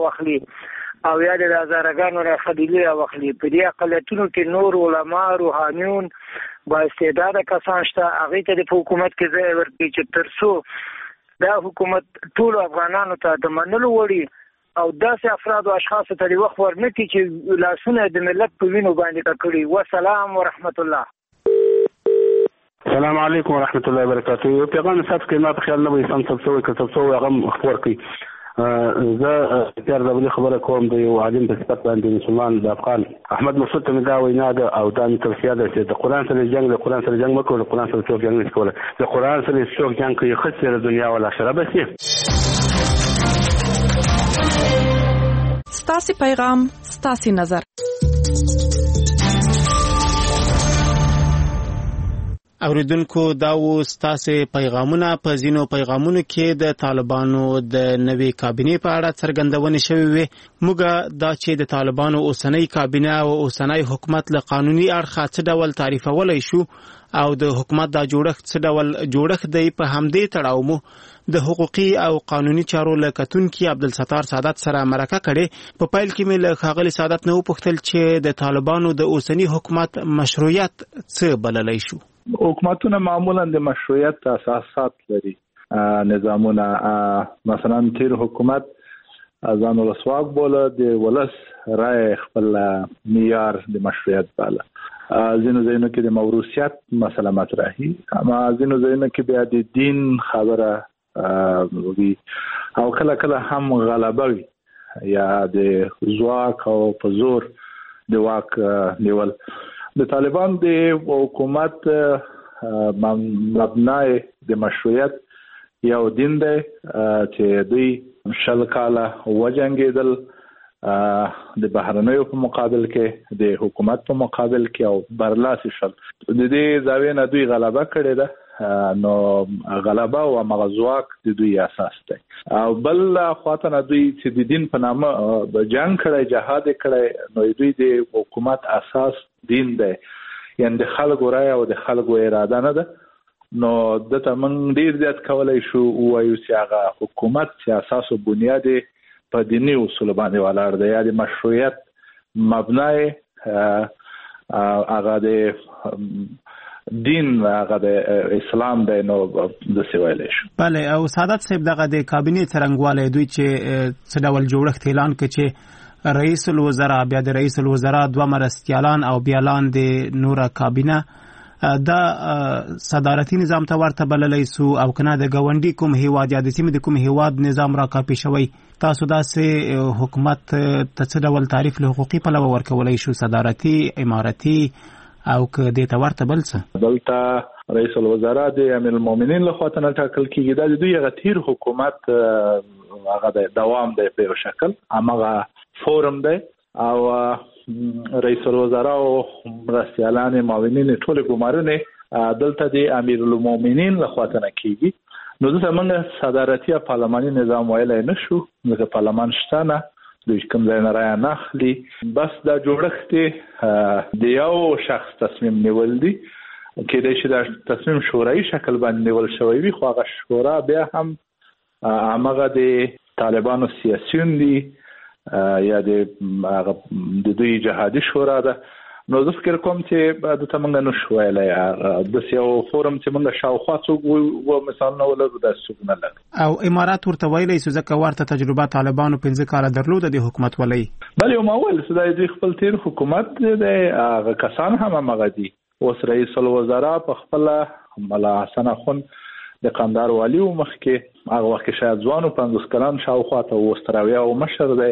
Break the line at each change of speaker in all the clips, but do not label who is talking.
راوخلي او یا د هزارګانو راخدلی راوخلي. په دې اقلیتونو کې نور علما روحانیون با استعداد کسان شته، هغه ته د حکومت کې ځای ورکړي چې ترڅو دا حکومت ټول افغانانو ته د منلو وړي او داسې افراد او اشخاص ته د وخت ورنکړي چې لاسونه د ملت په وینو باندې کړي. والسلام ورحمت الله.
السلام علیکم ورحمت الله وبرکاته. یو پیغام صاحب کې ما په خیال نه وي سم څه څه هغه خبر کوي. زه تر دا بل خبره کوم د یو عالم په صفت باندې مسلمان د افغان احمد مسعود ته دا وینا ده او دا توصیه ده چې د قران سره جنگ د قران سره جنگ وکړو، د قران سره څوک جنگ نه کوي، د قران سره څوک جنگ کوي خسر دنیا او آخرت بس.
ستاسو پیغام ستاسو نظر.
اوریدونکو دا و ستاسو پیغامونه. په ځینو پیغامونو کې د طالبانو د نوې کابینې په اړه څرګندونه شوې وي. موږ دا چې د طالبانو اوسنۍ کابینه او اوسنۍ حکومت له قانوني اړخه څه ډول تعریفولای شو او د حکومت دا جوړښت څه ډول جوړښت دی، په همدې تړاو مو د حقوقي او قانوني چارو له کتونکي عبدالستار سعادت سره مرکه کړې. په پیل کې مې له ښاغلي سعادت نه وپوښتل چې د طالبانو د اوسنی حکومت مشروعیت څه بللی شو.
حکومتونه معمولا د مشروعیت اساسات لري، نظامونه. مثلا تیر حکومت ځان ولسواک بوله، د ولس رای خپل معیار د مشروعیت باله. ځینو ځایونو کې د موروثیت مسله مطرحي، اما ځینو ځایونو کې بیا د دین خبره وي او کله کله هم غلبه وي یا د ځواک او په زور د واک نیول. د طالبان د حکومت مبنای د مشروعیت یو دین دی چې دوی 60 کاله وجنګېدل د بهرنیو په مقابل کې، د حکومت په مقابل کې او برلاسي شول. د دې زاویې نه دوی غلبه کړې ده، نو غلبه او مغزواک د دوی اساس دی. او بل خواته نه دوی چې د دین په نامه جنگ کړی، جهاد کړی، نو دوی د حکومت اساس دین دی، یعنی د خلکو رای او د خلکو اراده نه ده. نو دته موږ ډیر زیات کولای شو وایو چې هغه حکومت چې اساس او بنیاد په دیني اصول باندې ولاړ دی، یا د مشروعیت مبنای هغه د دین هغه د اسلام دی. نو د سویل شو.
بله. او سعادت صاحب دغه د کابینې څرنګوالی دوی چې څه ډول جوړښت اعلان کړ چې رئیس الوزرا، بیا د رئیس الوزرا 2 مرستیالان او بیا لاندې نوره کابینه، دا صدارتي نظام ته ورته بللی سو او کنه د ګاونډي کوم هیواد یا د سیمې د کوم هیواد نظام را کاپي شوی. تاسو داسې حکومت ته څه ډول تعریف له حقوقي پلوه ورکولی شو، صدارتي، امارتي او که دې ته ورته بل څه؟
دلته رئیس الوزرا د امیر المؤمنین له خوا ته ټاکل کیږي. دا د دوی هغه تیر حکومت هغه د دوام دی په شکل، هغه فورم دی او رئیس الوزرا او مرستیالان معاونین ټول ګمارنه دلته د امیر المؤمنین له خوا ته کیږي. نو دلته موږ صدارتي او پارلماني نظام ویلای نشو، ځکه پارلمان شته نه، دوی کوم ځای نه رای نه اخلي. بس دا جوړښت د یو شخص تصمیم نیول دي، کېدای شي دا تصمیم شورایي شکل باندې نیول شوی وي، خو هغه شورا بیا هم هغه د طالبانو سیاسيون دي یا د دوی جهادي شورا ده. نو زه فکر کوم چې د تمنګ نو شویلای د یو فورم چې موږ شاوخوا څوک و مثلا ولر د سګنه لګ
او امارات ورته ویلې چې ځکه ورته تجربه طالبانو 15 کال درلوده د حکومت ولې.
بل یو ماول چې د خپل تیر حکومت د کسان هم مغدي. اوس رئیس الوزرا په خپل ملا حسن اخون د قندهار والی مخ کې هغه وخت شاید ځوانو 50 کلن شاوخوا ته وستراویا او مشر دی.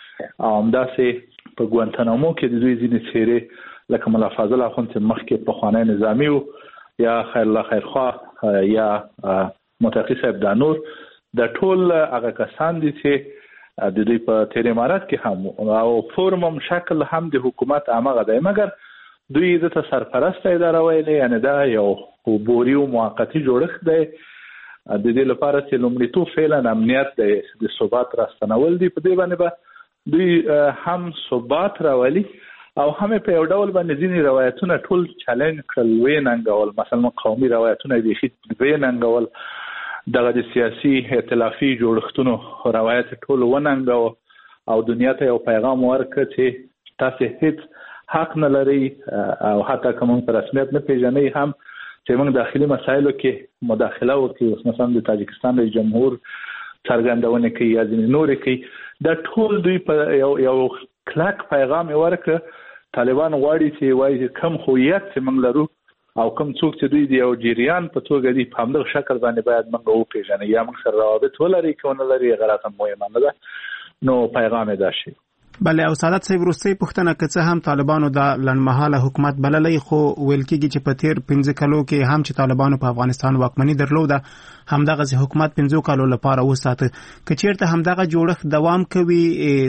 همداسې په ګوانتانامو کې د دوی ځینې څیرې لکه ملا فاضل اخون چې مخ کې په خوانی نظامی یا خیر الله خیرخوا یا متقی صاحب دانور د ټول هغه کسان دي چې د دوی په تیر امارات کې هم او فورمم شکل هم د حکومت هغه دی، مګر دوی د سرپرست اداره ویلې، یعنی دا یو بوري او موقتی جوړښت دی. د دې لپاره چې لومړیتوب فعلا امنیت د ثبات راستنول دي. په دې باندې دوی هم ثبات راولي او هم په یو ډول باندې ځینې روایتونه ټول چالنج کړل، ویننګول. مثلا قومي روایتونه دي چې ویننګول، دغه د سیاسي ائتلافي جوړښتونو روایت ټول وننګو او دنیا ته یو پیغام ورکړ چې تاسو هیڅ حق نه لري او حتی کوم په رسمیت نه پیژنئ هم چې موږ داخلي مسایلو کې مداخله وکړو، مثلا د تاجکستان رئیس جمهور څرګندونه کوي یا ځینې نورې کوي، دا ټول دوی په یو کلک پیغام ورکړ. طالبان غواړي چې وایي کم هویت چې موږ لرو او کوم څوک چې دوی د یو جریان په توګه دي په همدغه شکل باندې باید موږ وپېژنو یا موږ سره روابط ولري که ونه لري هغه راته مهمه نه ده. نو پیغام یې دا شي.
بله او سعادت صاحب وروستۍ پوښتنه که څه هم طالبانو دا لنډمهاله حکومت بللی خو ویل کېږي چې په تیر 15 کالو کې هم چې طالبانو په افغانستان واکمني درلوده همدغسې حکومت 15 کالو لپاره وساته. که چېرته همدغه جوړښت دوام کوي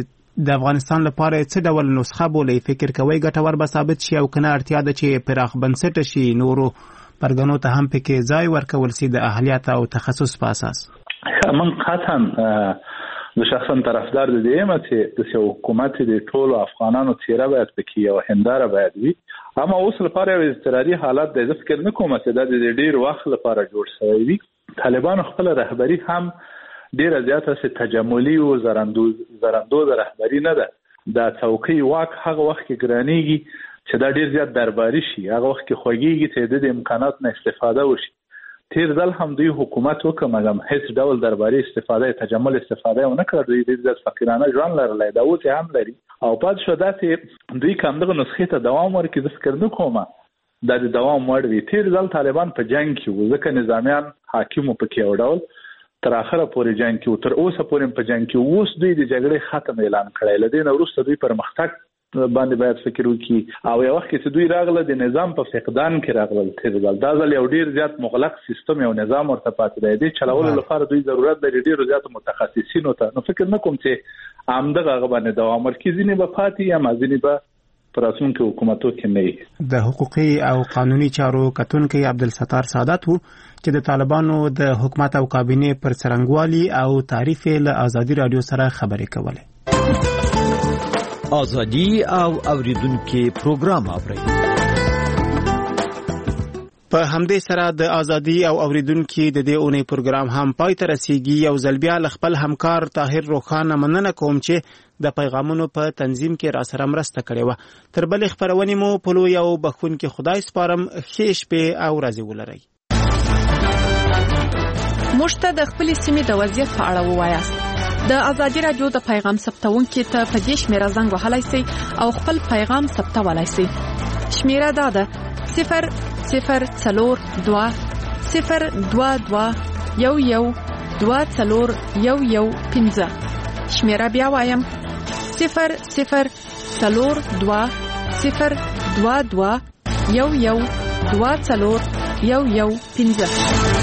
د افغانستان لپاره څه ډول نسخه بولئ؟ فکر کوئ ګټور به ثابت شي او که نه اړتیا ده چې پراخ بنسټه شي، نورو پرګنو ته هم پکې ځای ورکول شي د اهلیت او تخصص په اساس؟
من قطعا زه شخصا طرفدار د دې یم چې د حکومت د ټولو افغانانو څیره باید پکې یو هنداره باید وي، اما اوس لپاره یو اضطراري حالت دی. زه فکر نه کوم چې دا د ډیر وخت لپاره جوړ شوی وي. طالبان خپل رهبری هم ډیره زیاته تجملي او زرندوز رهبری نه ده. دا څوکۍ واک هغه وخت کې ګرانیږي چې دا ډیر زیات درباري شي، هغه وخت کې خوږیږي چې د امکانات نه استفاده وشي. تیر ځل هم دوی حکومت وکړ مګر هیڅ ډول درباري استفاده تجمل استفاده ونه کړ. دوی د فقیرانه ژوند لرلی، دا اوس هم لري او پات شو داسې دوی کوم دغه نسخې ته دوام ورکړي. زه فکر نه کوم دا د دوام وړ وي. تیر ځل طالبان په جنگ کې وو ځکه نظامیان حاکم پکې یو ډول تر اخره پورې جنگ کې وو، تر اوسه پورې په جنگ کې. اوس دوی د جګړې ختم اعلان کړی، له دې نه وروسته دوی پرمختګ باندې باید فکر وکړي او یو وخت کې چې دوی راغله د نظام په فقدان کې راغله. تیر ځل دا ځل یو ډیر زیات مغلق سیستم یو نظام ورته پاتې دی. د چلولو لپاره دوی ضرورت لري ډیر زیات متخصصینو ته. نو فکر نه کوم چې همدغه هغه باندې دوام ورکړي. ځینې به پاتې یا ځینې به په راتلونکو حکومتو کې نه وي.
د حقوقي او قانوني چارو کتونکی عبدالستار سعادت وو چې د طالبانو د حکومت او کابینې پر څرنګوالي او تعریف له ازادي رادیو سره خبرې کولې.
ازادي او اوریدونکو پروګرام اوري.
په همدې سره د ازادي او اوریدونکو د دې اونۍ پروګرام هم پای ته رسیږي. یو ځل بیا خپل همکار طاهر روخانه مننه کوم چې د پیغامونو په تنظیم کې را سره مرسته کړې و. تر بلې خبرونې مو په لوی او بخښونکي خدای سپارم. ښې شپې او ورځې ولرئ.
موږ ته د خپل سیمې د وضعیت په اړه ووایاست. د ازادي رادیو د پیغام ثبتونکو ته په دې شمیره زنګ وهلای شئ او خپل پیغام ثبتولای شئ. شمیره دا ده 0042 022 11 24015. شمیره بیا وایم 0042 022 11 24015.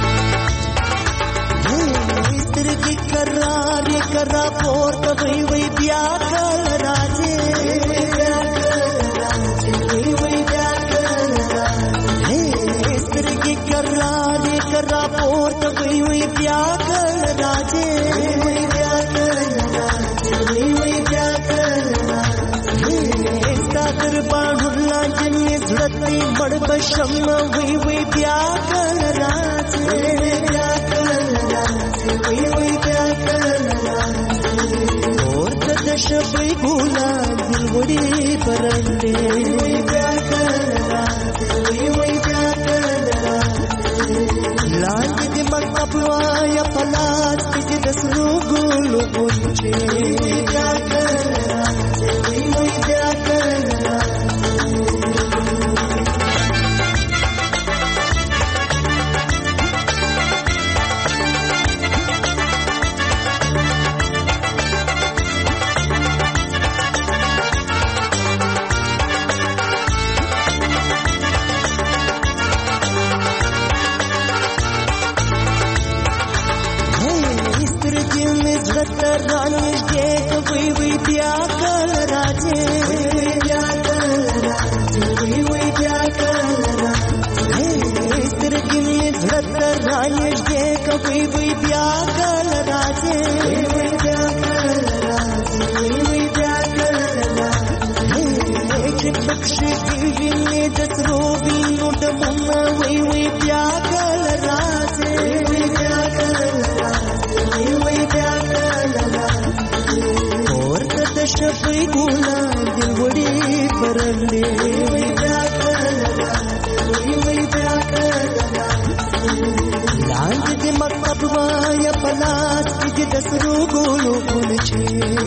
کرا پورته وي شم وی وی بیا کل راځي بیا کل راځي وی وی بیا کل راځي اور د شپې ګولا دل وړي پرندې وی بیا کل راځي وی وی بیا کل راځي لاندې د مکتب وایا پلاس کې د سرو ګلو ګونچې بیا کل راځي وی وی بیا کل